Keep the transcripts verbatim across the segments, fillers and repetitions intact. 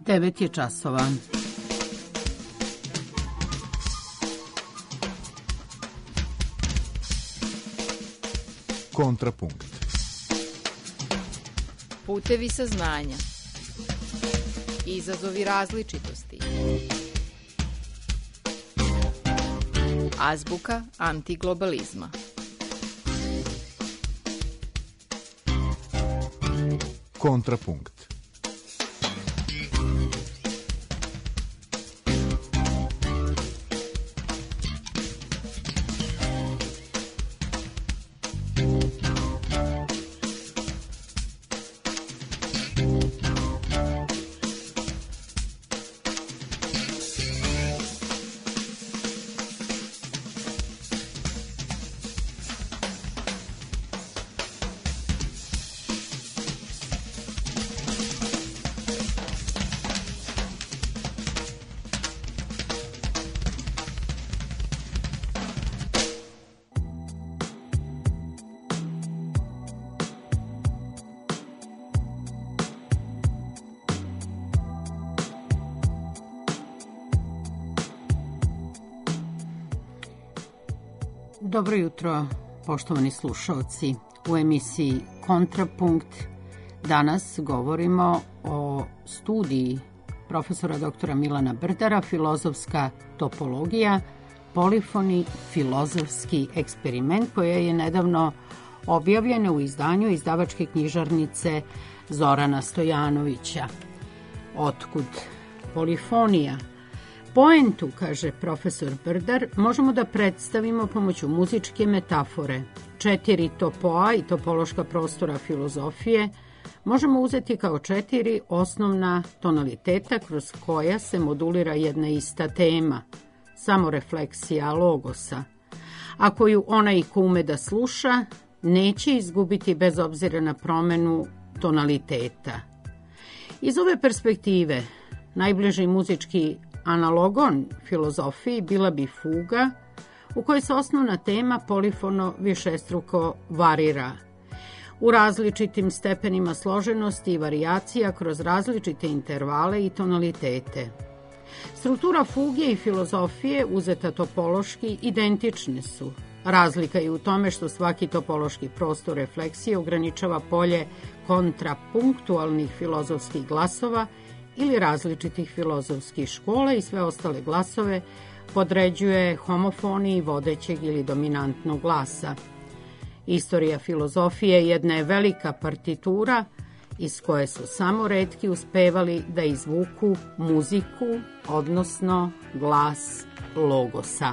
devet je časova. Kontrapunkt. Putevi saznanja. Izazovi različitosti. Azbuka antiglobalizma. Kontrapunkt. Dobro jutro, poštovani slušaoci. U emisiji Kontrapunkt danas govorimo o studiji profesora doktora Milana Brdara, filozofska topologija, polifoni, filozofski eksperiment, koja je nedavno objavljena u izdanju izdavačke knjižarnice Zorana Stojanovića. Otkud polifonija? Poentu, kaže profesor Brdar, možemo da predstavimo pomoću muzičke metafore. Četiri topoa i topološka prostora filozofije možemo uzeti kao četiri osnovna tonaliteta kroz koja se modulira jedna ista tema, samorefleksija logosa, a koju onaj ko ume da sluša neće izgubiti bez obzira na promenu tonaliteta. Iz ove perspektive najbliži muzički analogon filozofiji bila bi fuga u kojoj se osnovna tema polifono višestruko varira u različitim stepenima složenosti i varijacija kroz različite intervale i tonalitete. Struktura fuge i filozofije uzeta topološki identične su. Razlika je u tome što svaki topološki prostor refleksije ograničava polje kontrapunktualnih filozofskih glasova ili različitih filozofskih škola i sve ostale glasove podređuje homofoniji vodećeg ili dominantnog glasa. Istorija filozofije jedna je velika partitura iz koje su samo retki uspevali da izvuku muziku, odnosno glas logosa.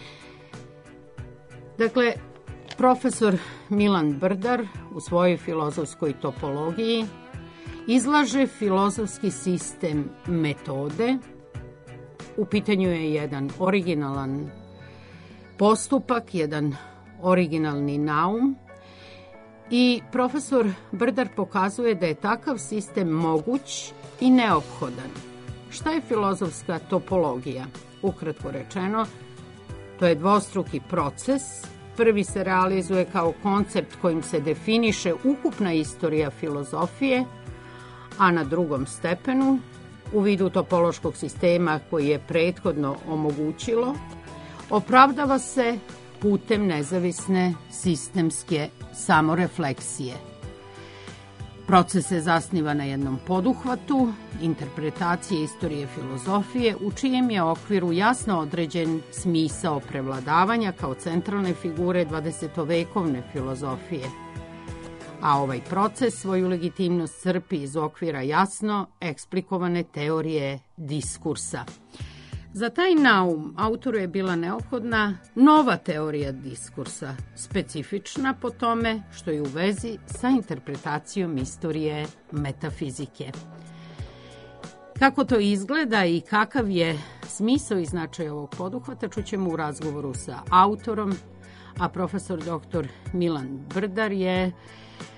Dakle, profesor Milan Brdar u svojoj filozofskoj topologiji izlaže filozofski sistem metode. U pitanju je jedan originalan postupak, jedan originalni naum i profesor Brdar pokazuje da je takav sistem moguć i neophodan. Šta je filozofska topologija? Ukratko rečeno, to je dvostruki proces. Prvi se realizuje kao koncept kojim se definiše ukupna istorija filozofije, a na drugom stepenu, u vidu topološkog sistema koji je prethodno omogućilo, opravdava se putem nezavisne sistemske samorefleksije. Proces se zasniva na jednom poduhvatu, interpretacije istorije filozofije, u čijem je okviru jasno određen smisao prevladavanja kao centralne figure dvadesetovekovne filozofije. A ovaj proces svoju legitimnost crpi iz okvira jasno eksplikovane teorije diskursa. Za taj naum autoru je bila neophodna nova teorija diskursa, specifična po tome što je u vezi sa interpretacijom istorije metafizike. Kako to izgleda i kakav je smisao i značaj ovog poduhvata čućemo u razgovoru sa autorom, a profesor doktor Milan Brdar je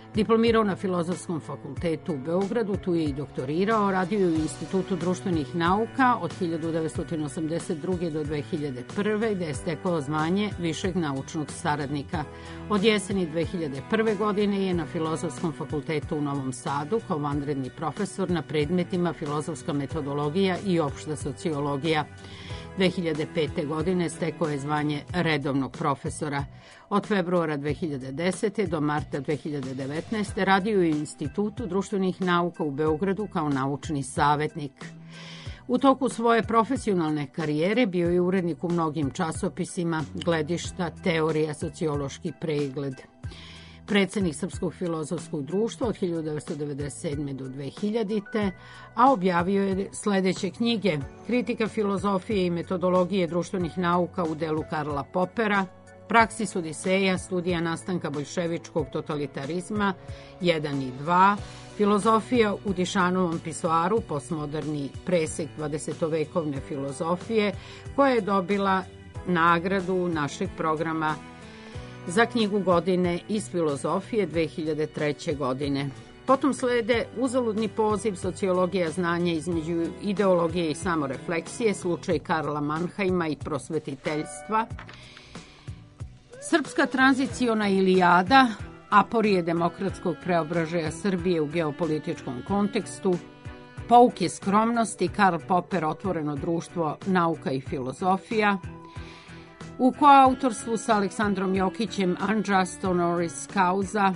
Diplomirao na Filozofskom fakultetu u Beogradu, tu je i doktorirao, radio je u Institutu društvenih nauka od hiljadu devetsto osamdeset druge do dve hiljade prve. gde je stekao zvanje višeg naučnog saradnika. Od jeseni dve hiljade prve. godine je na Filozofskom fakultetu u Novom Sadu kao vanredni profesor na predmetima filozofska metodologija i opšta sociologija. dve hiljade pete. godine stekao je zvanje redovnog profesora. Od februara dve hiljade desete. do marta dve hiljade devetnaeste. radio je u Institutu društvenih nauka u Beogradu kao naučni savetnik. U toku svoje profesionalne karijere bio je urednik u mnogim časopisima, Gledišta, Teorija, Sociološki pregled. Predsednik Srpskog filozofskog društva od hiljadu devetsto devedeset sedme. do dve hiljadite. a objavio je sledeće knjige: Kritika filozofije i metodologije društvenih nauka u delu Karla Popera, Praksis Odiseja, studija nastanka boljševičkog totalitarizma jedan i dva, Filozofija u Dišanovom pisoaru, postmoderni presek dvadesetovekovne filozofije, koja je dobila nagradu našeg programa za knjigu godine iz filozofije dve hiljade treće. godine. Potom slede Uzaludni poziv, sociologija znanja između ideologije i samorefleksije, slučaj Karla Mannheima i prosvetiteljstva, Srpska tranziciona Ilijada, aporije demokratskog preobražaja Srbije u geopolitičkom kontekstu, Pouke skromnosti, Karl Popper, Otvoreno društvo, nauka i filozofija, u koautorstvu sa Aleksandrom Jokićem, Unjust Honoris Causa,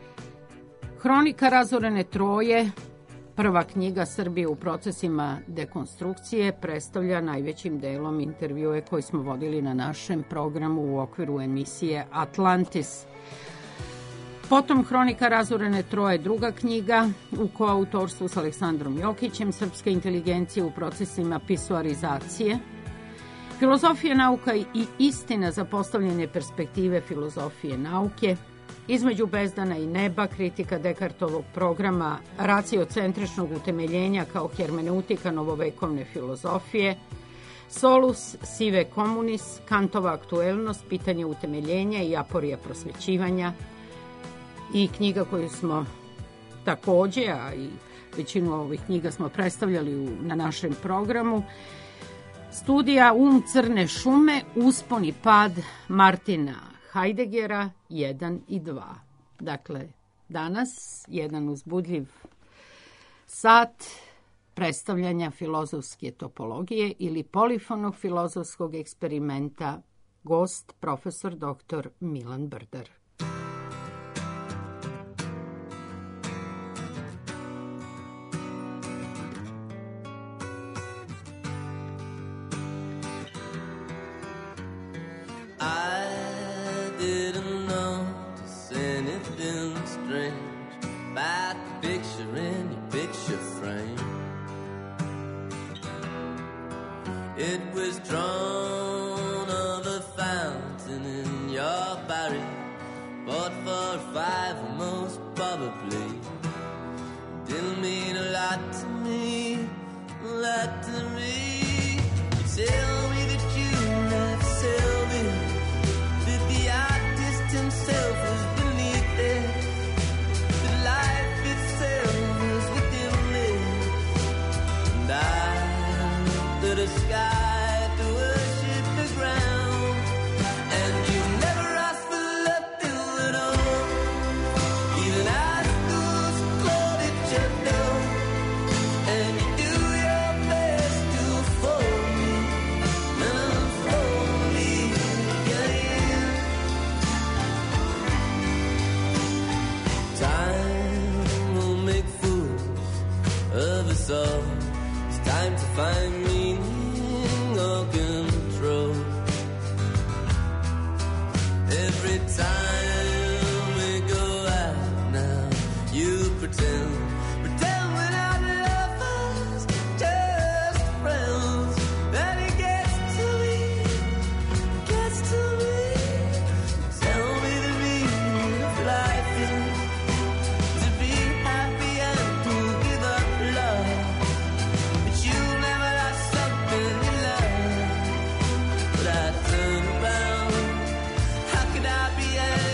Hronika razorene Troje, prva knjiga Srbije u procesima dekonstrukcije, predstavlja najvećim delom intervjue koji smo vodili na našem programu u okviru emisije Atlantis. Potom Hronika razorene Troje, druga knjiga u koautorstvu sa Aleksandrom Jokićem, Srpska inteligencija u procesima pisuarizacije, Filozofija nauka i istina za postavljanje perspektive filozofije nauke, Između bezdana i neba, kritika Dekartovog programa raciocentričnog utemeljenja kao hermeneutika novovekovne filozofije, Solus sive communis, Kantova aktuelnost, pitanje utemeljenja i aporija prosvećivanja, i knjiga koju smo takođe, a i većinu ovih knjiga smo predstavljali u, na našem programu, studija Um crne šume, uspon i pad Martina Heideggera jedan i dva. Dakle, danas jedan uzbudljiv sat predstavljanja filozofske topologije ili polifonog filozofskog eksperimenta, gost profesor doktor Milan Brdar. It was drawn of a fountain in your barry, bought for five most probably. Didn't mean a lot to me, a lot to me. You tell me that you left Sylvia, that the artist himself was beneath it, that life itself was within me, and I to the sky to worship the ground, and you never asked for love at all, even as those called each other, and you do your best to fold me and unfold me again. Time will make fools of us all. It's time to find meaning or control. Every time we go out now, you pretend, pretend we're not lovers, just friends. Then it gets to me, gets to me. Tell me the meaning of life is to be happy and to give up love. But you never lost something you love. But I turn around, how could I be happy?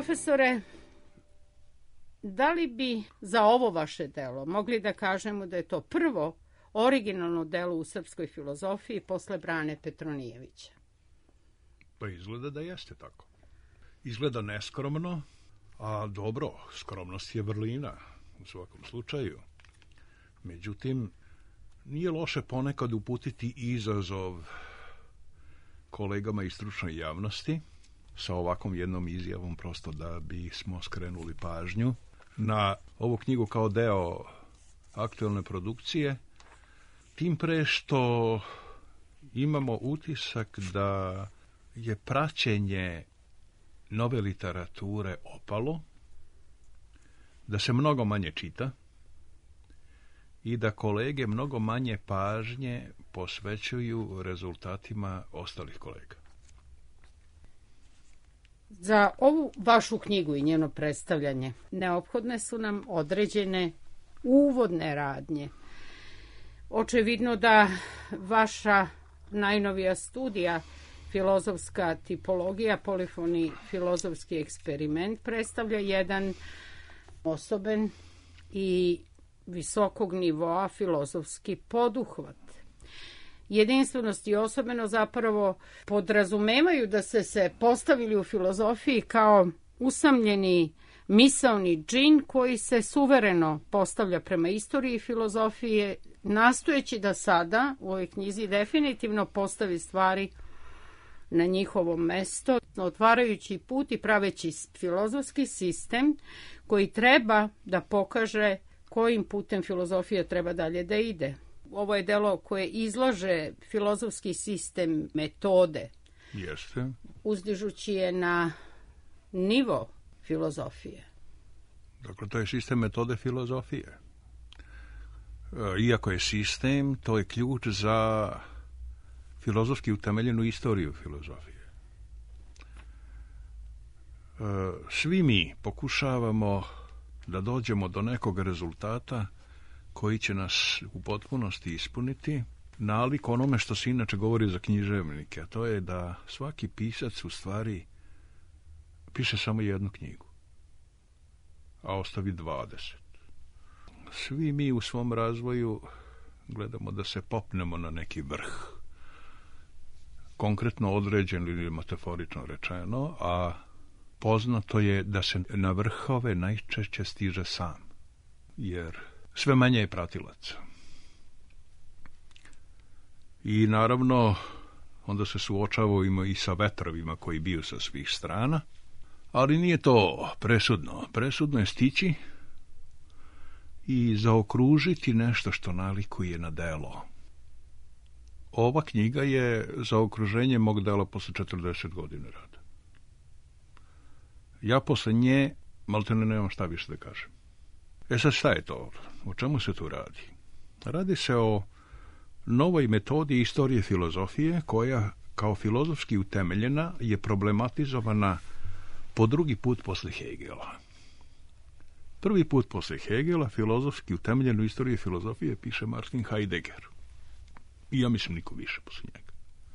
Profesore, da li bi za ovo vaše delo mogli da kažemo da je to prvo originalno delo u srpskoj filozofiji posle Brane Petronijevića? Pa izgleda da jeste tako. Izgleda neskromno, a dobro, skromnost je vrlina u svakom slučaju. Međutim, nije loše ponekad uputiti izazov kolegama iz stručnoj javnosti sa ovakvom jednom izjavom, prosto da bismo skrenuli pažnju na ovu knjigu kao deo aktuelne produkcije, tim pre što imamo utisak da je praćenje nove literature opalo, da se mnogo manje čita i da kolege mnogo manje pažnje posvećuju rezultatima ostalih kolega. Za ovu vašu knjigu i njeno predstavljanje neophodne su nam određene uvodne radnje. Očevidno da vaša najnovija studija filozofska tipologija, polifoni filozofski eksperiment predstavlja jedan osoben i visokog nivoa filozofski poduhvat. Jedinstvenost i osobeno zapravo podrazumevaju da ste se postavili u filozofiji kao usamljeni misaoni džin koji se suvereno postavlja prema istoriji filozofije, nastojeći da sada u ovoj knjizi definitivno postavi stvari na njihovo mesto, otvarajući put i praveći filozofski sistem koji treba da pokaže kojim putem filozofija treba dalje da ide. Ovo je delo koje izlaže filozofski sistem metode. Jeste. Uzdižući je na nivo filozofije. Dakle, to je sistem metode filozofije. Iako je sistem, to je ključ za filozofski utemeljenu istoriju filozofije. Svi mi pokušavamo da dođemo do nekog rezultata koji će nas u potpunosti ispuniti, nalik onome što se inače govori za književnike, a to je da svaki pisac u stvari piše samo jednu knjigu, a ostavi dvadeset. Svi mi u svom razvoju gledamo da se popnemo na neki vrh, konkretno određen ili metaforično rečeno, a poznato je da se na vrhove najčešće stiže sam, jer sve manje je pratilaca. I naravno, onda se suočavamo i sa vetrovima koji biju sa svih strana, ali nije to presudno. Presudno je stići i zaokružiti nešto što nalikuje na delo. Ova knjiga je zaokruženje mog dela posle četrdeset godina rada. Ja posle nje maltene nemam šta više da kažem. E sad, šta je to? O čemu se tu radi? Radi se o novoj metodi istorije filozofije koja kao filozofski utemeljena je problematizovana po drugi put posle Hegela. Prvi put posle Hegela filozofski utemeljenu istoriju filozofije piše Martin Heidegger. I ja mislim niko više posle njega.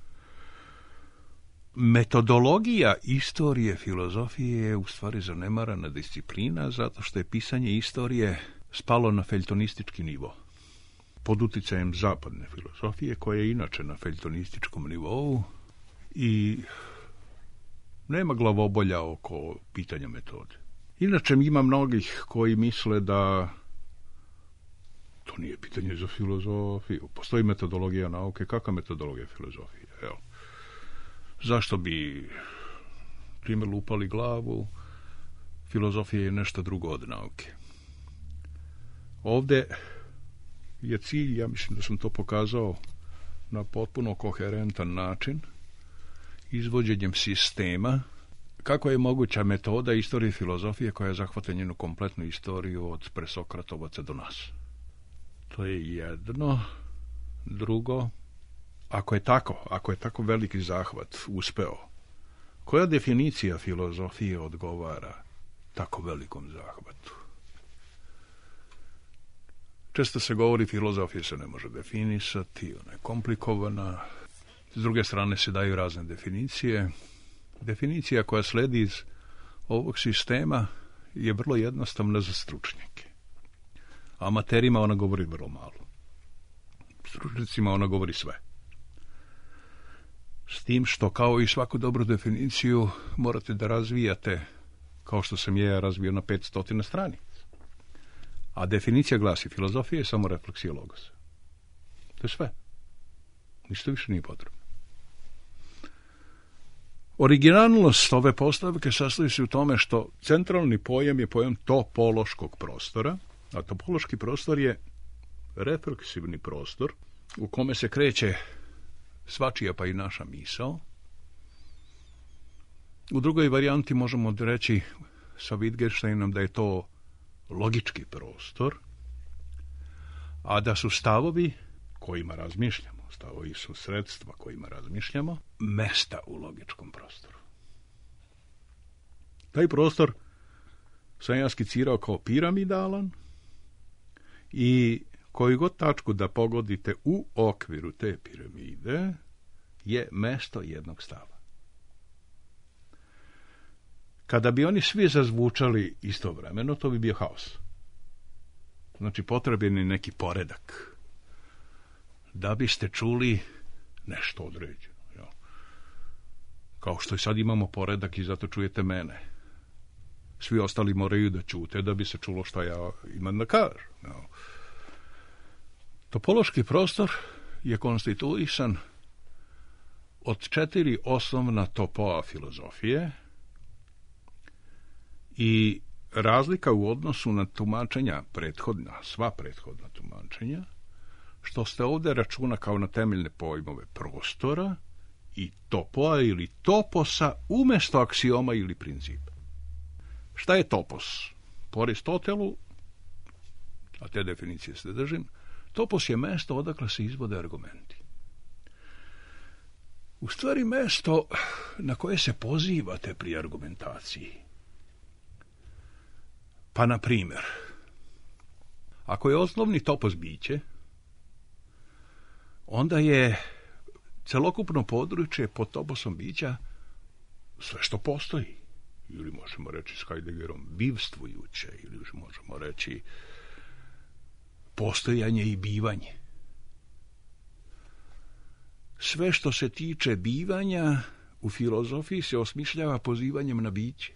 Metodologija istorije filozofije je u stvari zanemarana disciplina zato što je pisanje istorije spalo na feljtonistički nivo. Pod uticajem zapadne filozofije koja je inače na feljtonističkom nivou i nema glavobolja oko pitanja metode. Inače ima mnogih koji misle da to nije pitanje za filozofiju. Postoji metodologija nauke. Kakva metodologija filozofije? Evo. Zašto bi time lupali glavu? Filozofija je nešto drugo od nauke. Ovde je cilj, ja mislim da sam to pokazao na potpuno koherentan način, izvođenjem sistema, kako je moguća metoda istorije filozofije koja zahvata njenu kompletnu istoriju od presokratovaca do nas. To je jedno. Drugo, ako je tako, ako je tako veliki zahvat uspeo, koja definicija filozofije odgovara tako velikom zahvatu? Često se govori filozofija se ne može definisati, ona je komplikovana. S druge strane se daju razne definicije. Definicija koja sledi iz ovog sistema je vrlo jednostavna za stručnjake. Amaterima ona govori vrlo malo. Stručnicima ona govori sve. S tim što, kao i svaku dobru definiciju, morate da razvijate, kao što sam je razvio na petsto stranica. A definicija glasi: filozofija je samo refleksija logosa. To je sve. Ništa više nije potrebno. Originalnost ove postavke sastoji se u tome što centralni pojam je pojam topološkog prostora, a topološki prostor je refleksivni prostor u kome se kreće svačija pa i naša misao. U drugoj varijanti možemo reći sa Wittgensteinom da je to logički prostor, a da su stavovi kojima razmišljamo, stavovi su sredstva kojima razmišljamo, mesta u logičkom prostoru. Taj prostor sam ja skicirao kao piramidalan i koju god tačku da pogodite u okviru te piramide je mesto jednog stava. Kada bi oni svi zazvučali istovremeno, to bi bio haos. Znači, potreban je neki poredak da biste čuli nešto određeno. Ja. Kao što i sad imamo poredak i zato čujete mene. Svi ostali moraju da ćute da bi se čulo što ja imam da kažem. Ja. Topološki prostor je konstituisan od četiri osnovna topoa filozofije i razlika u odnosu na tumačenja prethodna, sva prethodna tumačenja, što ste ovdje računa kao na temeljne pojmove prostora i topoa ili toposa umjesto aksioma ili principa. Šta je topos? Po Aristotelu, a te definicije se držim, topos je mesto odakle se izvode argumenti. U stvari mesto na koje se pozivate pri argumentaciji. Pa, na primjer, ako je osnovni topos biće, onda je celokupno područje pod toposom bića sve što postoji. Ili možemo reći s Heideggerom bivstvujuće, ili možemo reći postojanje i bivanje. Sve što se tiče bivanja u filozofiji se osmišljava pozivanjem na biće.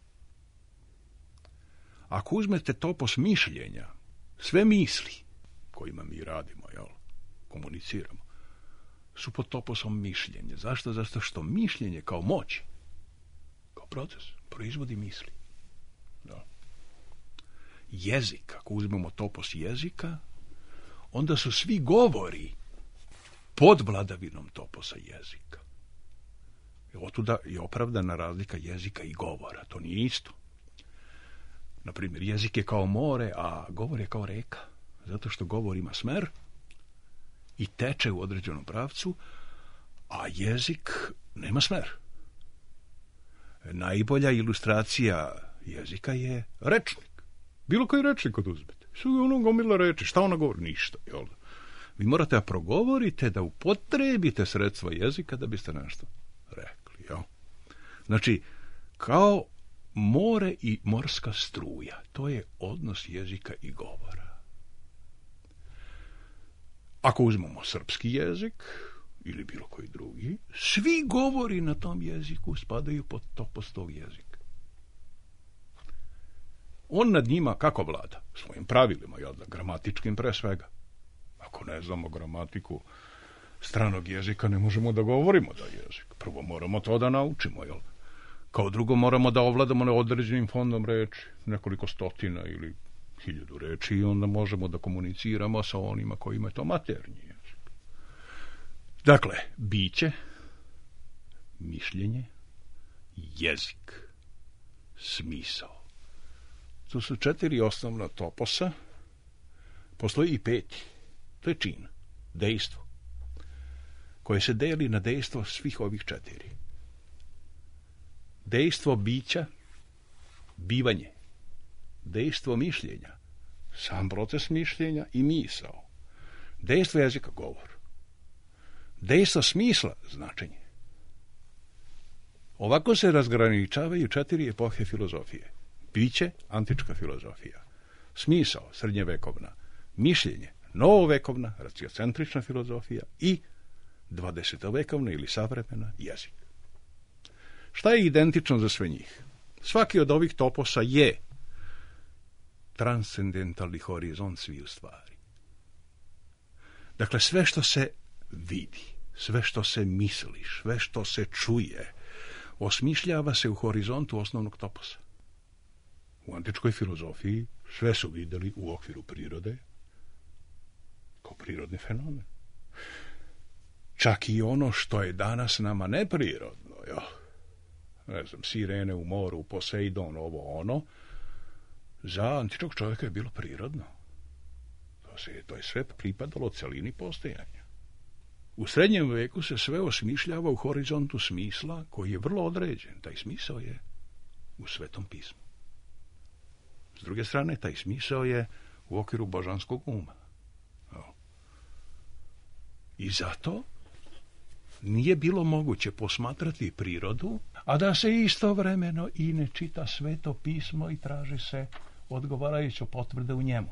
Ako uzmete topos mišljenja, sve misli kojima mi radimo, jel, komuniciramo, su pod toposom mišljenja. Zašto? Zato što mišljenje kao moć, kao proces, proizvodi misli. Da. Jezik, ako uzmemo topos jezika, onda su svi govori pod vladavinom toposa jezika. Otuda je opravdana razlika jezika i govora. To nije isto. Naprimjer, jezik je kao more, a govor je kao reka. Zato što govor ima smer i teče u određenom pravcu, a jezik nema smer. Najbolja ilustracija jezika je rečnik. Bilo koji rečnik od uzmete. Su ono gomila reči. Šta ona govori? Ništa. Jel? Vi morate da progovorite, da upotrebite sredstva jezika da biste nešto rekli. Jel? Znači, kao more i morska struja. To je odnos jezika i govora. Ako uzmemo srpski jezik ili bilo koji drugi, svi govori na tom jeziku spadaju pod topos tog jezika. On nad njima kako vlada? Svojim pravilima, jel da, gramatičkim pre svega. Ako ne znamo gramatiku stranog jezika, ne možemo da govorimo da jezik. Prvo moramo to da naučimo, jel? Kao drugo moramo da ovladamo određenim fondom reči, nekoliko stotina ili hiljadu reči, i onda možemo da komuniciramo sa onima kojima je to maternji jezik. Dakle, biće, mišljenje, jezik, smisao. To su četiri osnovna toposa. Postoji i peti. To je čin, dejstvo, koje se deli na dejstvo svih ovih četiri. Dejstvo bića, bivanje. Dejstvo mišljenja, sam proces mišljenja i misao. Dejstvo jezika, govor. Dejstvo smisla, značenje. Ovako se razgraničavaju četiri epohe filozofije. Biće, antička filozofija. Smisao, srednjevekovna. Mišljenje, novovekovna, raciocentrična filozofija i dvadesetovekovna ili savremena jezik. Šta je identično za sve njih? Svaki od ovih toposa je transcendentalni horizont sviju stvari. Dakle, sve što se vidi, sve što se misli, sve što se čuje, osmišljava se u horizontu osnovnog toposa. U antičkoj filozofiji sve su vidjeli u okviru prirode kao prirodni fenomen. Čak i ono što je danas nama neprirodno, jo. Ne znam, sirene u moru, Poseidon, ovo ono, za antičnog čovjeka je bilo prirodno. To, se, to je sve pripadalo celini postojanja. U srednjem veku se sve osmišljava u horizontu smisla koji je vrlo određen. Taj smisao je u Svetom pismu. S druge strane, taj smisao je u okviru božanskog uma. I zato nije bilo moguće posmatrati prirodu, a da se istovremeno i ne čita Sveto pismo i traži se odgovarajuća potvrda u njemu.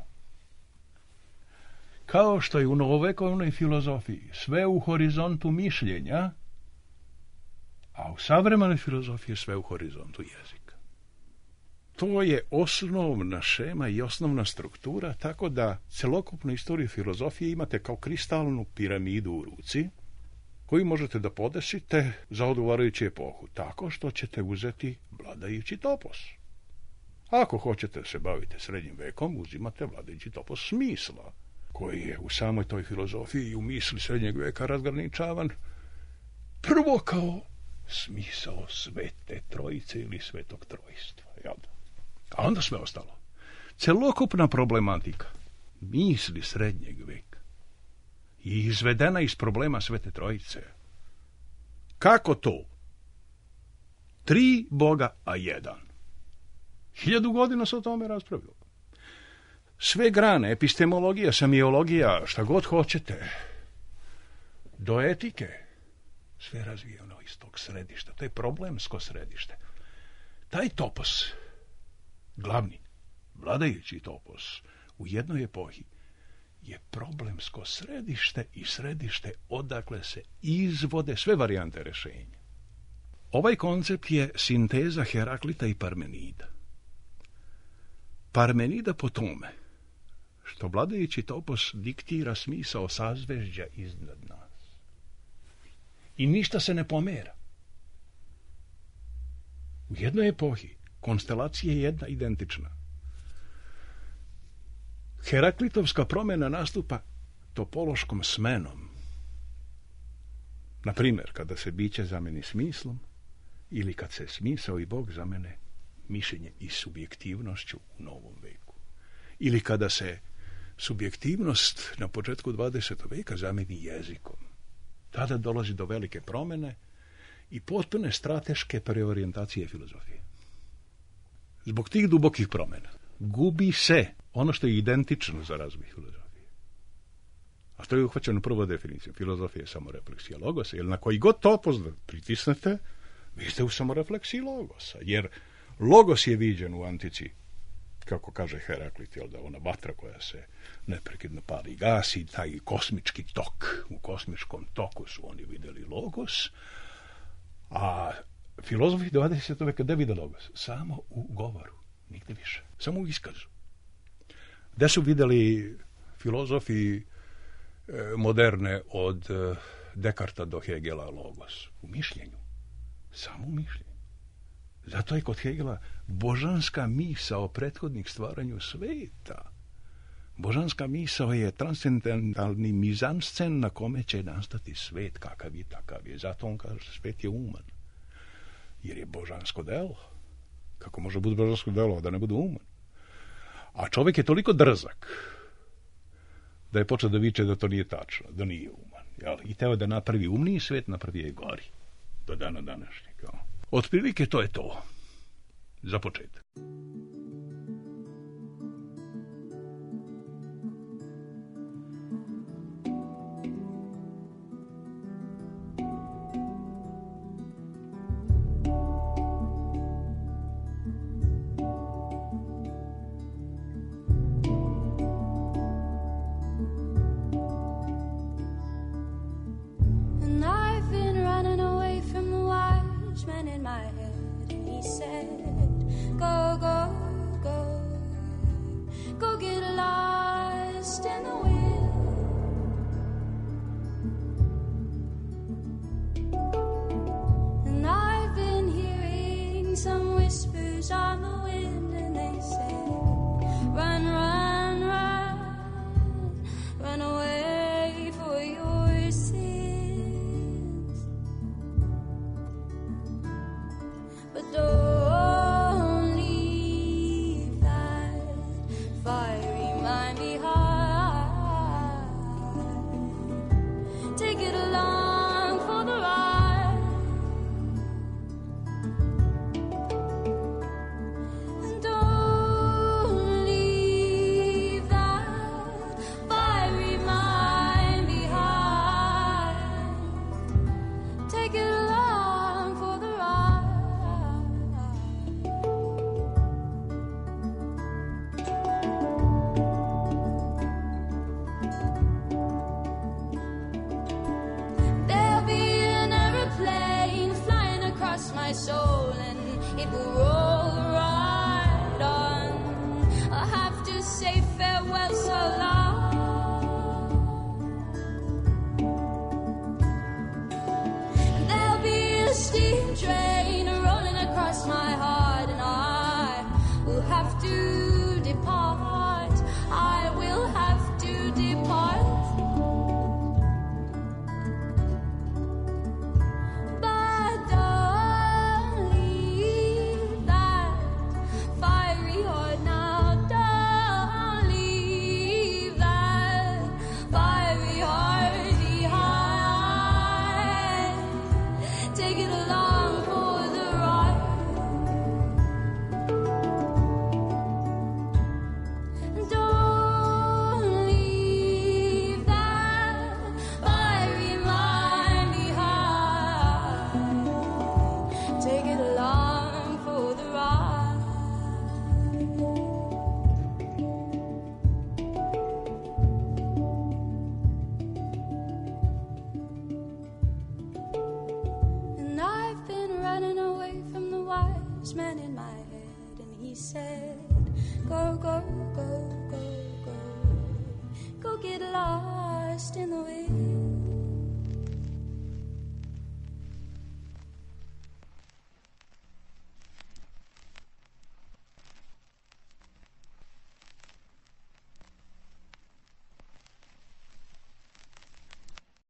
Kao što je u novovekovnoj filozofiji sve u horizontu mišljenja, a u savremenoj filozofiji sve u horizontu jezika. To je osnovna šema i osnovna struktura, tako da celokupnu istoriju filozofije imate kao kristalnu piramidu u ruci, koju možete da podesite za odgovarajuću epohu, tako što ćete uzeti vladajući topos. Ako hoćete da se bavite srednjim vekom, uzimate vladajući topos smisla, koji je u samoj toj filozofiji i u misli srednjeg veka razgraničavan prvo kao smisao Svete Trojice ili Svetog Trojstva. Jel? A onda sve ostalo. Celokupna problematika misli srednjeg veka je izvedena iz problema Svete Trojice. Kako to? Tri Boga, a jedan. Hiljadu godina se o tome raspravilo. Sve grane, epistemologija, semiologija, šta god hoćete, do etike, sve razvijeno iz tog središta. To je problemsko središte. Taj topos, glavni, vladajući topos, u jednoj epohi, je problemsko središte i središte odakle se izvode sve varijante rješenja. Ovaj koncept je sinteza Heraklita i Parmenida. Parmenida po tome što vladajući topos diktira smisao sazvežđa iznad nas. I ništa se ne pomera. U jednoj epohi konstelacija je jedna identična. Heraklitovska promjena nastupa topološkom smenom. Na primjer, kada se biće zameni smislom ili kad se smisao i Bog zamene mišljenje i subjektivnošću u novom veku. Ili kada se subjektivnost na početku dvadesetog veka zameni jezikom. Tada dolazi do velike promjene i potpune strateške preorijentacije filozofije. Zbog tih dubokih promjena gubi se ono što je identično za razvoj filozofije. A to je uhvaćeno prvo definicijom. Filozofija je samorefleksija logosa, jer na koji god topos da pritisnete, vi ste u samorefleksiji logosa. Jer logos je viđen u antici, kako kaže Heraklit, jel da ona vatra koja se neprekidno pali i gasi, taj kosmički tok. U kosmičkom toku su oni vidjeli logos, a filozofi dvadesetog veka da vide logos? Samo u govoru, nigde više. Samo u iskazu. Gde su vidjeli filozofi e, moderne od e, Dekarta do Hegela logos? U mišljenju. Samo u mišljenju. Zato je kod Hegela božanska misao prethodnih stvaranju sveta. Božanska misao je transcendentalni mizanscen na kome će nastati svet kakav je takav je. Zato on kaže svet je uman. Jer je božansko delo. Kako može biti božansko delo, da ne bude uman? A čovjek je toliko drzak da je počeo da viče da to nije tačno, da nije uman. Jel? I teo da napravi umniji svet, napravi je gori. Do dana današnjeg. Otprilike to je to. Za početak.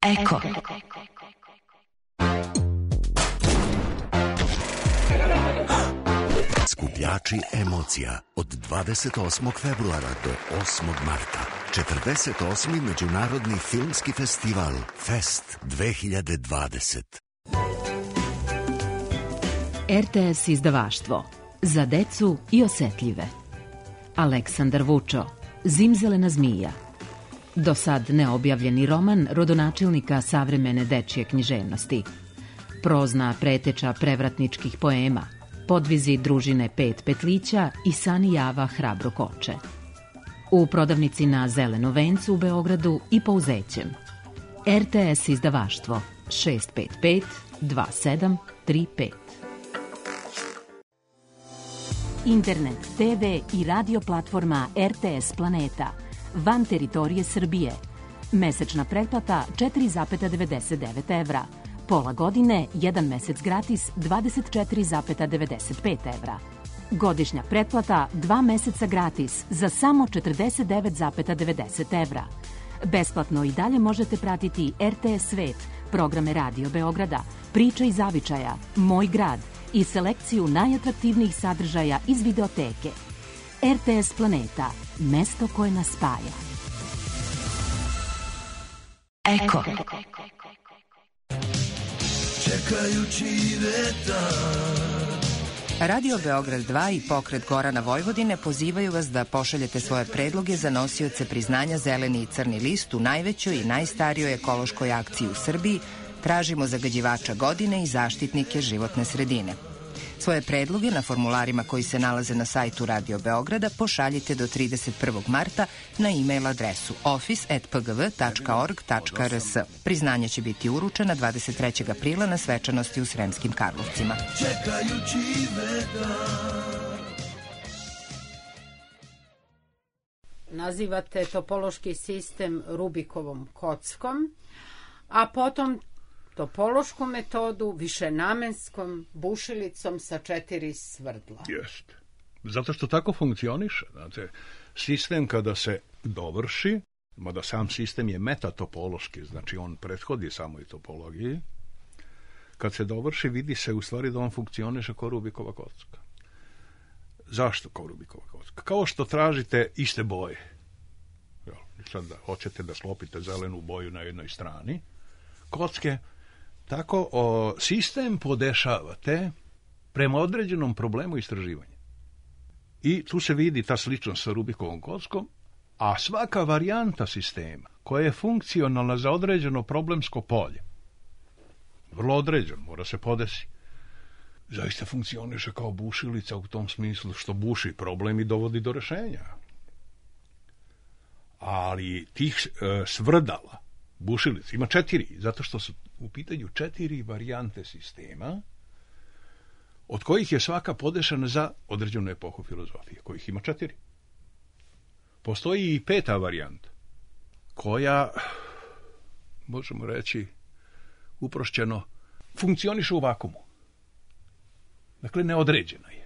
Eko. Skupljači emocija od dvadeset osmog februara do osmog marta. četrdeset osmi Međunarodni filmski festival Fest dve hiljade dvadeset. R T S izdavaštvo. Za decu i osetljive. Aleksandar Vučo. Zimzelena zmija. Do sad neobjavljeni roman rodonačelnika savremene dečje književnosti. Prozna preteča prevratničkih poema. Podvizi družine Pet petlića i Sani Java Hrabro koče. U prodavnici na Zelenom vencu u Beogradu i Pouzećem. R T S izdavaštvo šest pet pet dva sedam tri pet. Internet, te ve i radio platforma R T S Planeta. Van teritorije Srbije. Mesečna pretplata četiri zarez devedeset devet evra. Pola godine, jedan mesec gratis, dvadeset četiri zarez devedeset pet evra. Godišnja pretplata, dva meseca gratis, za samo četrdeset devet zarez devedeset evra. Besplatno i dalje možete pratiti R T S Svet, programe Radio Beograda, Priča iz zavičaja, Moj grad i selekciju najatraktivnijih sadržaja iz videoteke. R T S Planeta, mesto koje nas spaja. Eko. Čekajući vetar. Radio Beograd dva i Pokret Gorana Vojvodine pozivaju vas da pošaljete svoje predloge za nosioce priznanja Zeleni i Crni list u najvećoj i najstarijoj ekološkoj akciji u Srbiji. Tražimo zagađivača godine i zaštitnike životne sredine. Svoje predloge na formularima koji se nalaze na sajtu Radio Beograda pošaljite do trideset prvog marta na e-mail adresu office at p g v tačka org tačka r s. Priznanje će biti uručena dvadeset trećeg aprila na svečanosti u Sremskim Karlovcima. Čekajući vetar. Nazivate topološki sistem Rubikovom kockom, a potom topološku metodu višenamenskom bušilicom sa četiri svrdla. Jeste. Zato što tako funkcioniše. Znate, sistem kada se dovrši, mada sam sistem je metatopološki, znači on prethodi samoj topologiji, kad se dovrši vidi se u stvari da on funkcioniše kao Rubikova kocka. Zašto kao Rubikova kocka? Kao što tražite iste boje. Sad da hoćete da slopite zelenu boju na jednoj strani kocke, tako o, sistem podešavate prema određenom problemu istraživanja. I tu se vidi ta sličnost sa Rubikovom kockom, a svaka varijanta sistema koja je funkcionalna za određeno problemsko polje, vrlo određeno, mora se podesi, zaista funkcioniše kao bušilica u tom smislu što buši problem i dovodi do rešenja. Ali tih e, svrdala bušilica ima četiri, zato što su u pitanju četiri varijante sistema, od kojih je svaka podešana za određenu epohu filozofije, kojih ima četiri. Postoji i peta varijanta, koja, možemo reći, uprošćeno, funkcioniše u vakumu. Dakle, neodređena je.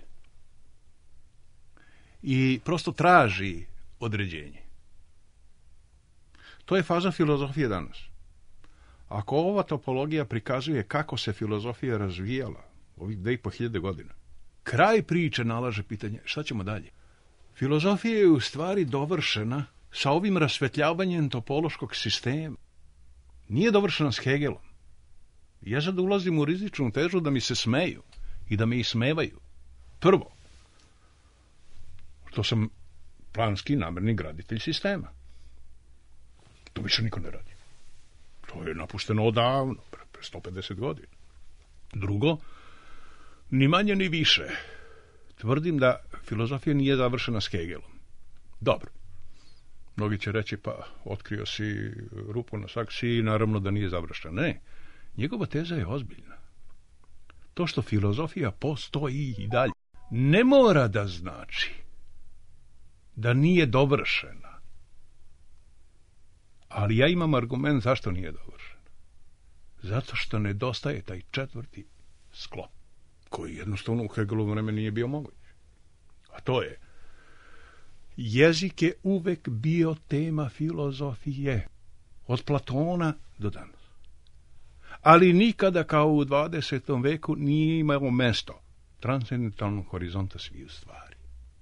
I prosto traži određenje. To je faza filozofije danas. Ako ova topologija prikazuje kako se filozofija razvijala ovih dve i po hiljade godina, kraj priče nalaže pitanje šta ćemo dalje. Filozofija je u stvari dovršena sa ovim rasvetljavanjem topološkog sistema. Nije dovršena s Hegelom. Ja sad ulazim u rizičnu težu da mi se smeju i da me ismevaju. Prvo, što sam planski namerni graditelj sistema. To više niko ne radi. To je napušteno odavno, pre sto pedeset godina. Drugo, ni manje ni više. Tvrdim da filozofija nije završena s Hegelom. Dobro. Mnogi će reći, pa otkrio si rupu na saksiji i naravno da nije završena. Ne, njegova teza je ozbiljna. To što filozofija postoji i dalje ne mora da znači da nije dovršena. Ali ja imam argument zašto nije dovršena. Zato što nedostaje taj četvrti sklop, koji jednostavno u Hegelovom vremenu nije bio moguć. A to je, jezik je uvek bio tema filozofije, od Platona do danas. ali nikada kao u dvadesetom veku nije imalo mesto transcendentalnog horizonta svih stvari.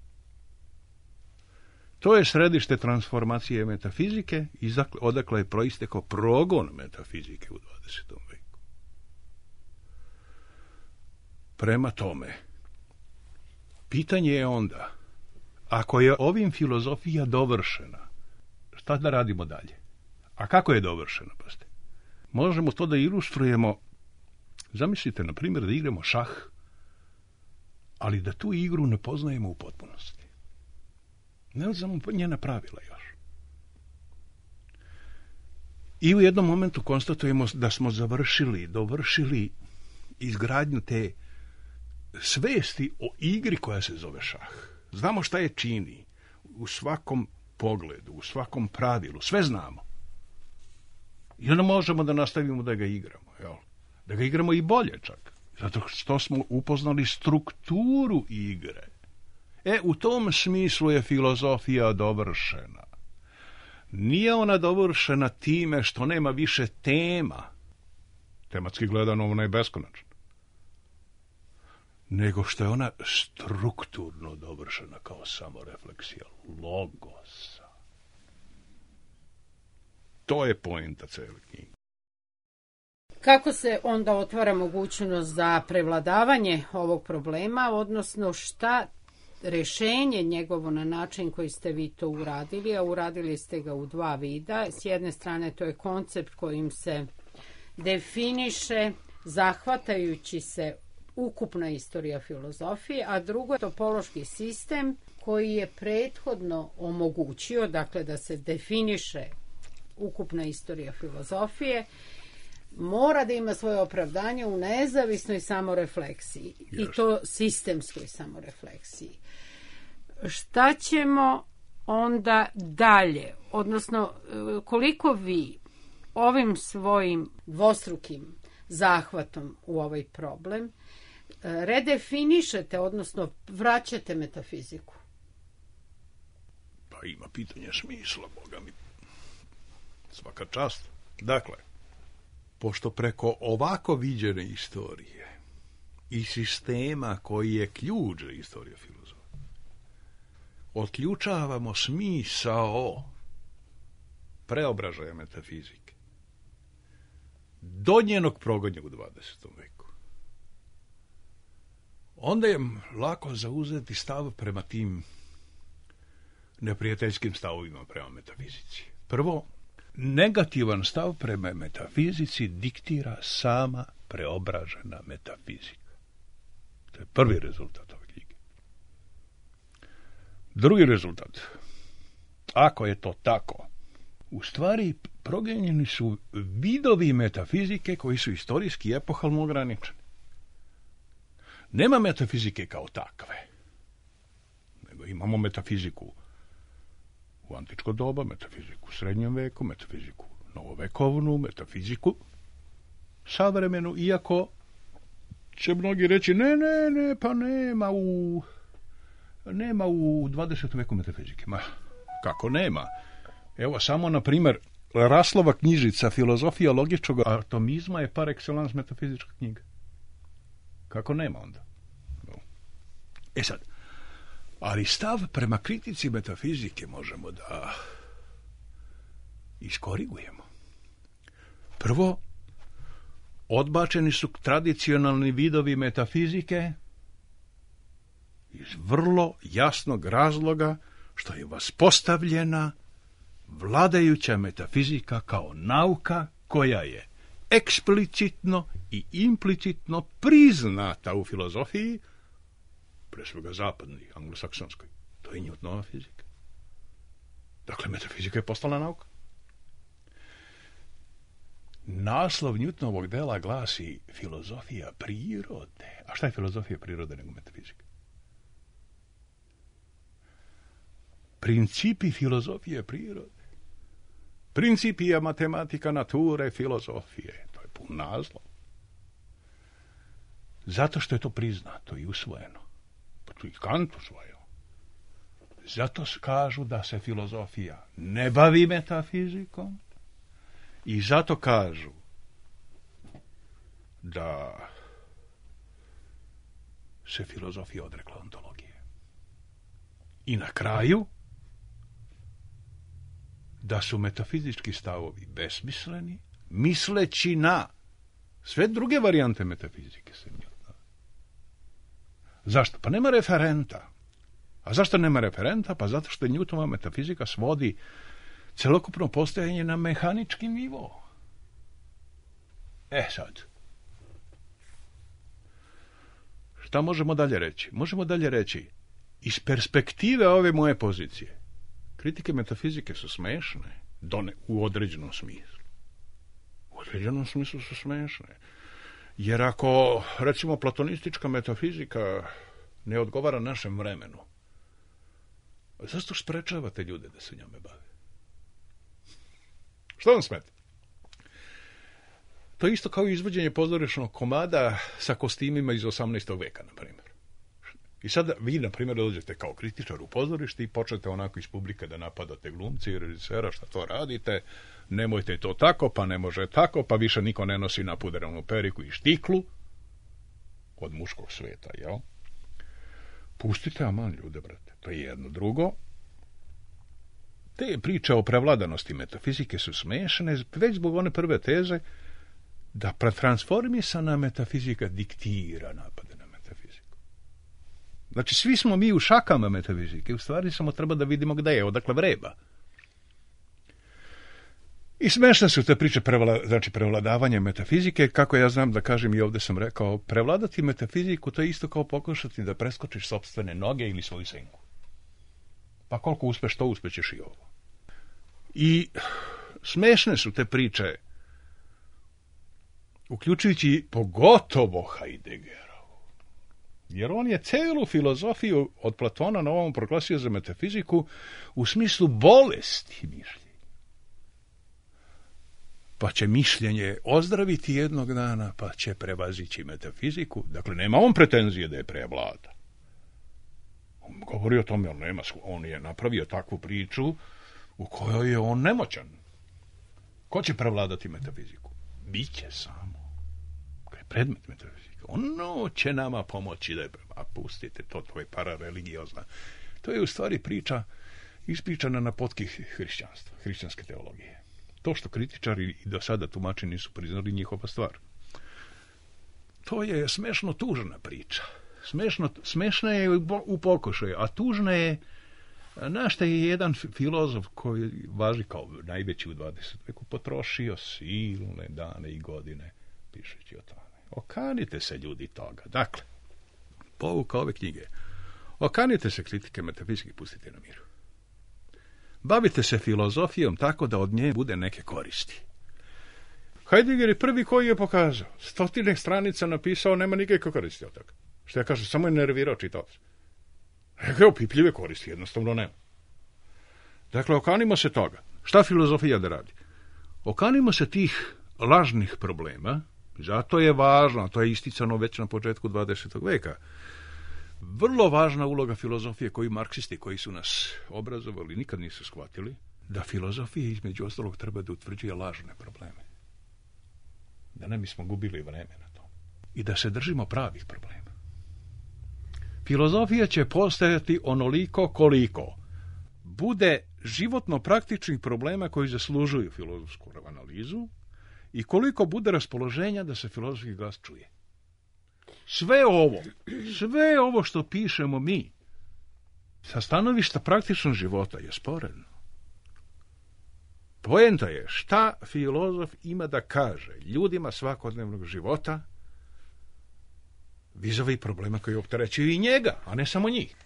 To je središte transformacije metafizike i odakle je proistekao progon metafizike u dvadesetom veku. Prema tome, pitanje je onda, ako je ovim filozofija dovršena, šta da radimo dalje? A kako je dovršena, pazite? Možemo to da ilustrujemo, zamislite, na primjer, da igramo šah, ali da tu igru ne poznajemo u potpunosti. Ne znamo njena pravila još. I u jednom momentu konstatujemo da smo završili, dovršili izgradnju te svesti o igri koja se zove šah. Znamo šta je čini u svakom pogledu, u svakom pravilu, sve znamo. I onda možemo da nastavimo da ga igramo, jel? Da ga igramo i bolje čak. Zato što smo upoznali strukturu igre. E, u tom smislu je filozofija dovršena. Nije ona dovršena time što nema više tema. Tematski gledano ona je beskonačna. Nego što je ona strukturno dovršena kao samorefleksija logosa. To je poenta cele knjige. Kako se onda otvara mogućnost za prevladavanje ovog problema, odnosno šta rešenje njegovo na način koji ste vi to uradili, a uradili ste ga u dva vida. S jedne strane to je koncept kojim se definiše zahvatajući se ukupna istorija filozofije, a drugo je topološki sistem koji je prethodno omogućio, dakle, da se definiše ukupna istorija filozofije, mora da ima svoje opravdanje u nezavisnoj samorefleksiji. Yes. I to sistemskoj samorefleksiji. Šta ćemo onda dalje? Odnosno, koliko vi ovim svojim dvostrukim zahvatom u ovaj problem redefinišete, odnosno vraćate metafiziku? Pa ima pitanje smisla, Boga mi. Svaka čast. Dakle, pošto preko ovako viđene istorije i sistema koji je ključ za istoriju filozofije, otključavamo smisao preobražaja metafizike do njenog progonja u dvadesetom veku, onda je lako zauzeti stav prema tim neprijateljskim stavovima prema metafizici. Prvo, negativan stav prema metafizici diktira sama preobražena metafizika. To je prvi rezultat ove knjige. Drugi rezultat, ako je to tako, u stvari progenjeni su vidovi metafizike koji su istorijski i epohalno ograničeni. Nema metafizike kao takve, nego imamo metafiziku u antičko doba, metafiziku u srednjem veku, metafiziku novovekovnu, metafiziku savremenu, iako će mnogi reći ne, ne, ne, pa nema u nema u dvadesetom veku metafizike. Ma, kako nema? Evo, samo, na primjer, Raslova knjižica Filozofija logičkog atomizma je par excellence metafizička knjiga. Kako nema onda? No. E sad, ali stav prema kritici metafizike možemo da iskorigujemo. Prvo, odbačeni su tradicionalni vidovi metafizike iz vrlo jasnog razloga što je vaspostavljena vladajuća metafizika kao nauka koja je eksplicitno i implicitno priznata u filozofiji, pre svega zapadnoj, anglosaksonskoj. To je Newtonova fizika. Dakle, metafizika je postala nauka. Naslov Newtonovog dela glasi filozofija prirode. A šta je filozofija prirode nego metafizika? Principi filozofije prirode. Principija matematika nature filozofije. To je pun naslov. Zato što je to priznato i usvojeno. Pa tu i Kant usvojio. Zato kažu da se filozofija ne bavi metafizikom i zato kažu da se filozofija odrekla ontologije. I na kraju, da su metafizički stavovi besmisleni, misleći na sve druge varijante metafizike se njih. Zašto? Pa nema referenta. A zašto nema referenta? Pa zato što Newtonova metafizika svodi celokupno postojanje na mehanički nivo. E sad, šta možemo dalje reći? Možemo dalje reći, iz perspektive ove moje pozicije, kritike metafizike su smešne, done, u određenom smislu. U određenom smislu su smešne. Jer ako, recimo, platonistička metafizika ne odgovara našem vremenu, zašto sprečavate ljude da se njome bave? Što vam smeta? To je isto kao izvođenje pozorišnog komada sa kostimima iz osamnaestog veka, na primjer. I sad vi, na primjer, dođete kao kritičar u pozorište i počnete onako iz publike da napadate glumci i režisera, šta to radite, nemojte to tako, pa ne može tako, pa više niko ne nosi napuderanu periku i štiklu od muškog sveta, jel? Pustite aman ljude, brate. To je jedno. Drugo, te priče o prevladanosti metafizike su smešne, već zbog one prve teze da transformisana metafizika diktira napade na metafiziku. Znači, svi smo mi u šakama metafizike, u stvari samo treba da vidimo gde je, odakle vreba. I smešne su te priče, prevla, znači prevladavanje metafizike, kako ja znam da kažem i ovdje sam rekao, prevladati metafiziku to je isto kao pokušati da preskočiš sopstvene noge ili svoju senku. Pa koliko uspeš, to uspećeš i ovo. I smešne su te priče, uključujući pogotovo Heideggerovu. Jer on je celu filozofiju od Platona na ovom proglasio za metafiziku u smislu bolesti mišljenja. Pa će mišljenje ozdraviti jednog dana, pa će prevazići metafiziku. Dakle, nema on pretenzije da je prevlada. On govori o tome, on, nema, on je napravio takvu priču u kojoj je on nemoćan. Ko će prevladati metafiziku? Biće samo. Kaj je predmet metafizike. Ono će nama pomoći da je prema. Pustite to, to je parareligiozna. To je u stvari priča ispričana na potki hrišćanstva, hrišćanske teologije. To što kritičari i do sada tumači nisu priznali, njihova stvar. To je smešno tužna priča. Smešno, smešna je u pokušaju, a tužna je, našta je jedan filozof koji važi kao najveći u dvadesetom veku, potrošio silne dane i godine pišući o tome. Okanite se ljudi toga. Dakle, pouka ove knjige. Okanite se kritike metafizike i pustite na miru. Bavite se filozofijom tako da od nje bude neke koristi. Heidegger je prvi koji je pokazao. Stotine stranica napisao, nema nikakve koristi od toga. Što ja kažem, samo je nervirao čitaoca. Evo, pipljive koristi, jednostavno nema. Dakle, okanimo se toga. Šta filozofija da radi? Okanimo se tih lažnih problema, zato je važno, to je isticano već na početku dvadesetog veka, vrlo važna uloga filozofije koju marksisti koji su nas obrazovali nikad nisu shvatili, da filozofija između ostalog treba da utvrđuje lažne probleme. Da ne bismo gubili vreme na to. I da se držimo pravih problema. Filozofija će postajati onoliko koliko bude životno praktičnih problema koji zaslužuju filozofsku analizu i koliko bude raspoloženja da se filozofski glas čuje. Sve ovo, sve ovo što pišemo mi, sa stanovišta praktičnog života je sporedno. Poenta je šta filozof ima da kaže ljudima svakodnevnog života vizavi problema koji opterećuju i njega, a ne samo njih.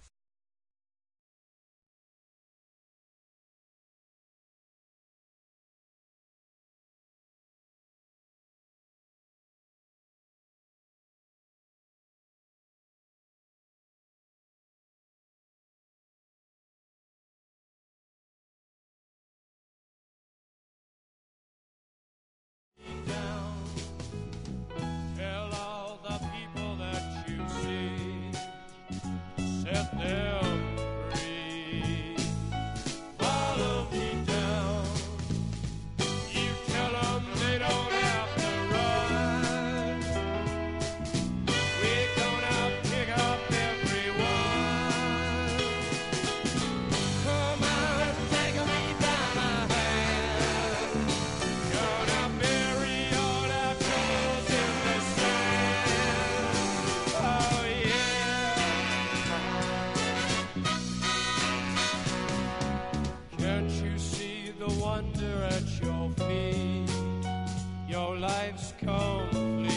the wonder at your feet, your life's complete.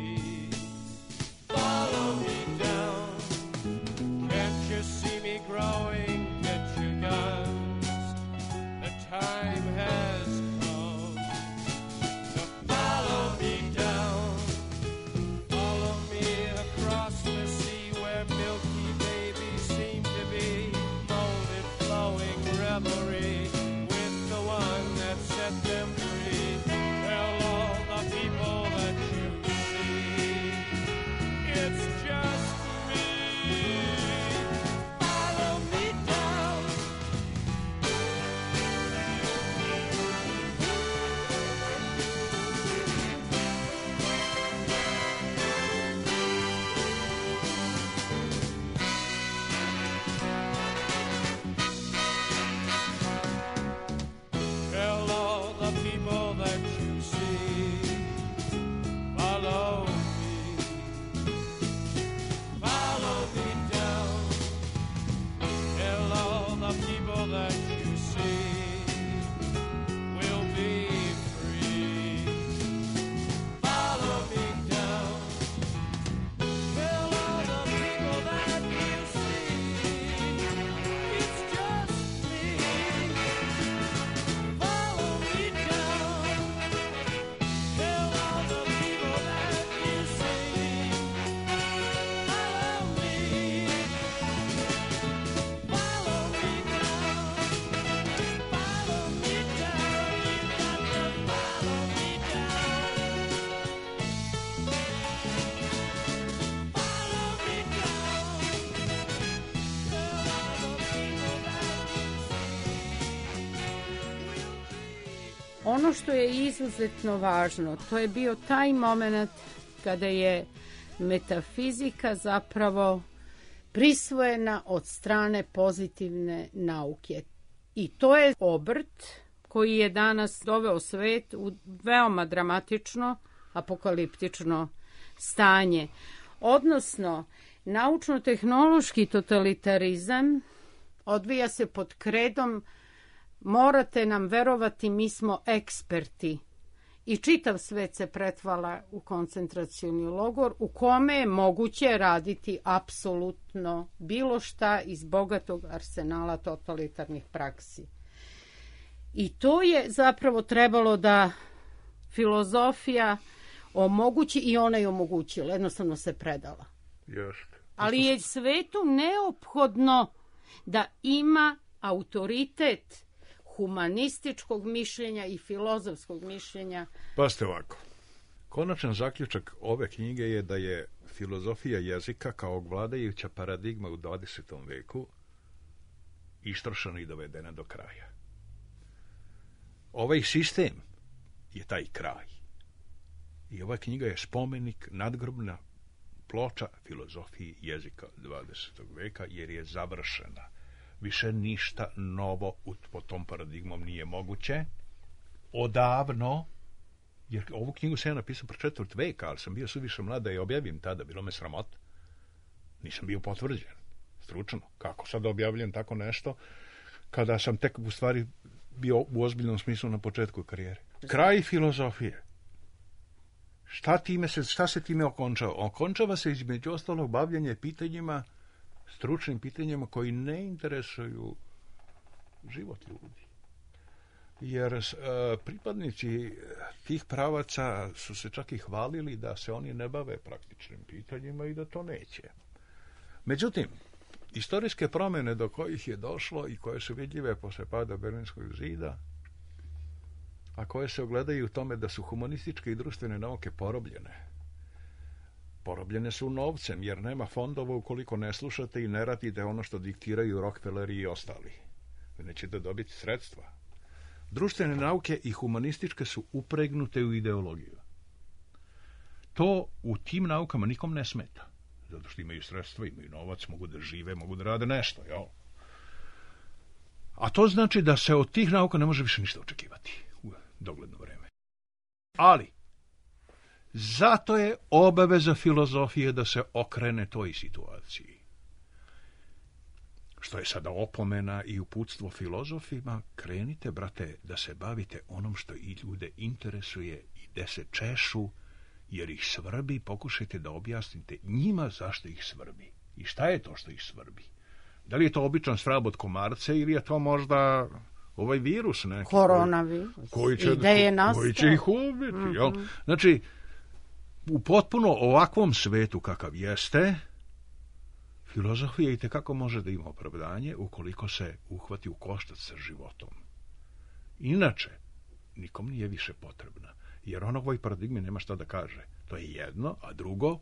Follow me down, can't you see me growing? Get your guns, the time has come to follow me down. Follow me across the sea where milky babies seem to be, molded, flowing revelry with the one that set them free. Tell all the people that you see, it's just me. Follow me down. Tell all the people that you see, follow me, follow me down. Tell all the people that you see, we'll be free. Follow me down. Tell all the people that you see, it's just me. Follow me down. Tell all the people that you see, follow me. Follow me down. Follow me down. You got to follow me down. Follow me down. Tell all the people that Ono što je izuzetno važno, to je bio taj moment kada je metafizika zapravo prisvojena od strane pozitivne nauke. I to je obrt koji je danas doveo svet u veoma dramatično, apokaliptično stanje. Odnosno, naučno-tehnološki totalitarizam odvija se pod kredom morate nam verovati, mi smo eksperti. I čitav svet se pretvala u koncentracioni logor u kome je moguće raditi apsolutno bilo šta iz bogatog arsenala totalitarnih praksi. I to je zapravo trebalo da filozofija omogući i ona je omogućila, jednostavno se predala. Jeste. Ali je svetu neophodno da ima autoritet humanističkog mišljenja i filozofskog mišljenja. Pazite ovako. Konačan zaključak ove knjige je da je filozofija jezika kao vladajuća paradigma u dvadesetom veku istrošena i dovedena do kraja. Ovaj sistem je taj kraj. I ova knjiga je spomenik, nadgrobna ploča filozofiji jezika dvadesetog veka, jer je završena. Više ništa novo pod tom paradigmom nije moguće. Odavno, jer ovu knjigu sam ja napisao pre četvrt veka, ali sam bio suviše mlad da je objavim tada, bilo me sramot. Nisam bio potvrđen, stručno. Kako sad objavljam tako nešto, kada sam tek u stvari bio u ozbiljnom smislu na početku karijere. Kraj filozofije. Šta, time se, šta se time okončava? Okončava se između ostalog bavljanje pitanjima, stručnim pitanjima koji ne interesuju život ljudi. Jer uh, pripadnici tih pravaca su se čak i hvalili da se oni ne bave praktičnim pitanjima i da to neće. Međutim, istorijske promjene do kojih je došlo i koje su vidljive posle pada Berlinskog zida, a koje se ogledaju u tome da su humanističke i društvene nauke porobljene. Porobljene su novcem, jer nema fondova ukoliko ne slušate i ne radite ono što diktiraju Rockefelleri i ostali. Vi nećete dobiti sredstva. Društvene nauke i humanističke su upregnute u ideologiju. To u tim naukama nikom ne smeta. Zato što imaju sredstva, imaju novac, mogu da žive, mogu da rade nešto. Jel? A to znači da se od tih nauka ne može više ništa očekivati u dogledno vreme. Ali, zato je obaveza filozofije da se okrene toj situaciji. što je sada opomena i uputstvo filozofima, krenite, brate, da se bavite onom što i ljude interesuje i gde se češu, jer ih svrbi, pokušajte da objasnite njima zašto ih svrbi. I šta je to što ih svrbi? Da li je to običan svrab od komarce ili je to možda ovaj virus neki? Koronavirus. Koji će, I da je nastao. Koji će ih ubiti, Mm-hmm. jel? Znači, u potpuno ovakvom svetu kakav jeste, filozofija i tekako može da ima opravdanje ukoliko se uhvati u koštac sa životom. Inače, nikom nije više potrebna, jer on ovoj paradigmi nema šta da kaže. To je jedno, a drugo,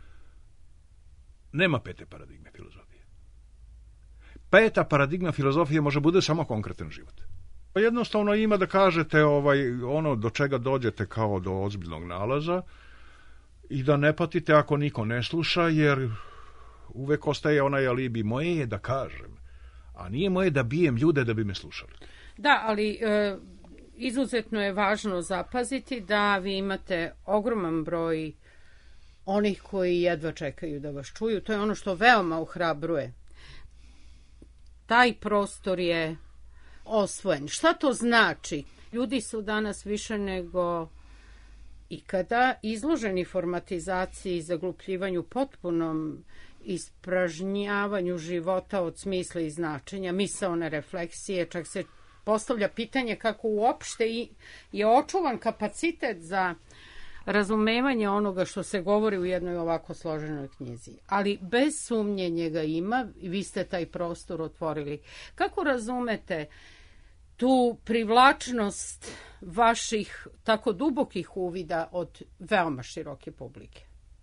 nema pete paradigme filozofije. Peta paradigma filozofije može bude samo konkretan život. Jednostavno ima da kažete ovaj, ono do čega dođete kao do ozbiljnog nalaza i da ne patite ako niko ne sluša, jer uvek ostaje onaj alibi, moje je da kažem, a nije moje da bijem ljude da bi me slušali. Da, ali e, izuzetno je važno zapaziti da vi imate ogroman broj onih koji jedva čekaju da vas čuju. To je ono što veoma ohrabruje. Taj prostor je osvojen. Šta to znači? Ljudi su danas više nego ikada izloženi formatizaciji, zaglupljivanju, potpunom ispražnjavanju života od smisla i značenja, misaone refleksije, čak se postavlja pitanje kako uopšte je očuvan kapacitet za razumevanje onoga što se govori u jednoj ovako složenoj knjizi. Ali bez sumnje njega ima i vi ste taj prostor otvorili. Kako razumete tu privlačnost vaših tako dubokih uvida od veoma široke publike?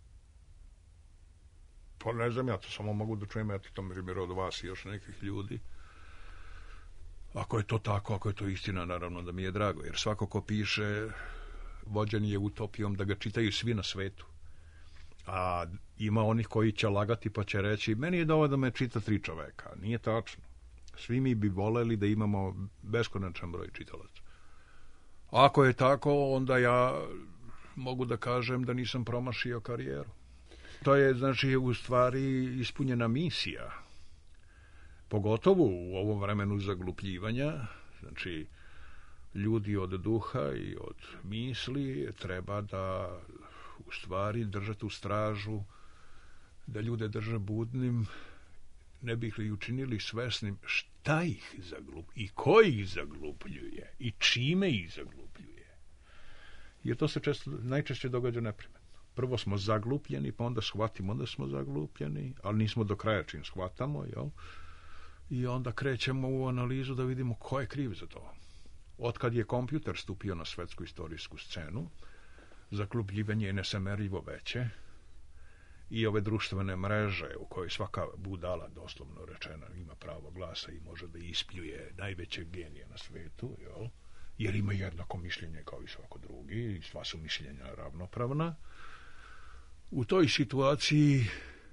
Pa ne znam, ja to samo mogu da čujem, ja ti to mir od vas i još nekih ljudi. Ako je to tako, ako je to istina, naravno da mi je drago, jer svako ko piše vođen je utopijom da ga čitaju svi na svetu. A ima onih koji će lagati pa će reći, meni je dovoljno da me čita tri čoveka. Nije tačno. Svi mi bi voleli da imamo beskonačan broj čitalaca. Ako je tako, onda ja mogu da kažem da nisam promašio karijeru. To je, znači, u stvari ispunjena misija. Pogotovo u ovom vremenu zaglupljivanja, znači, ljudi od duha i od misli treba da u stvari držati u stražu, da ljude drže budnim, ne bih li učinili svesnim šta ih zaglupljuje i ko ih zaglupljuje i čime ih zaglupljuje. Jer to se često, najčešće događa neprimetno. Prvo smo zaglupljeni, pa onda shvatimo da smo zaglupljeni, ali nismo do kraja čim shvatamo, jel? I onda krećemo u analizu da vidimo ko je kriv za to. Otkad je kompjuter stupio na svetsku istorijsku scenu, zaglupljivanje je nesamerljivo veće i ove društvene mreže u kojoj svaka budala, doslovno rečena, ima pravo glasa i može da ispljuje najvećeg genija na svetu, jel? Jer ima jednako mišljenje kao i svako drugi i sva su mišljenja ravnopravna. U toj situaciji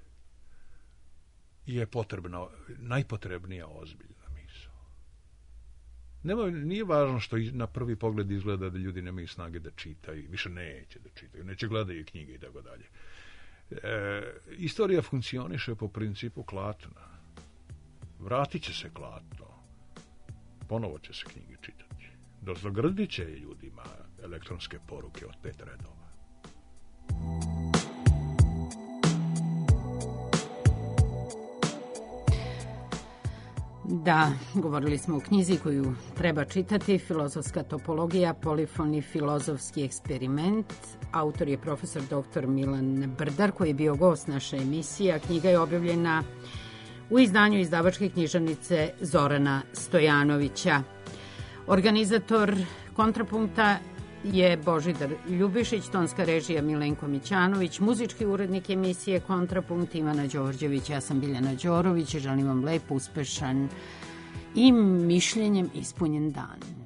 je potrebna, najpotrebnija ozbiljna misao. Nema, nije važno što na prvi pogled izgleda da ljudi nemaju snage da čitaju, više neće da čitaju, neće gledaju knjige i tako dalje. E, istorija funkcioniše po principu klatna. Vratit će se klatno. Ponovo će se knjige čitati. Dozagrdit će ljudima elektronske poruke od pet redova. Da, govorili smo o knjizi koju treba čitati, Filozofska topologija, polifoni filozofski eksperiment. Autor je profesor doktor Milan Brdar, koji je bio gost naše emisije, a knjiga je objavljena u izdanju izdavačke književnice Zorana Stojanovića. Organizator Kontrapunkta je Božidar Ljubišić, tonska režija Milenko Mićanović, muzički urednik emisije Kontrapunkt Ivana Đorđević, ja sam Biljana Đorović i želim vam lep, uspešan i mišljenjem ispunjen dan.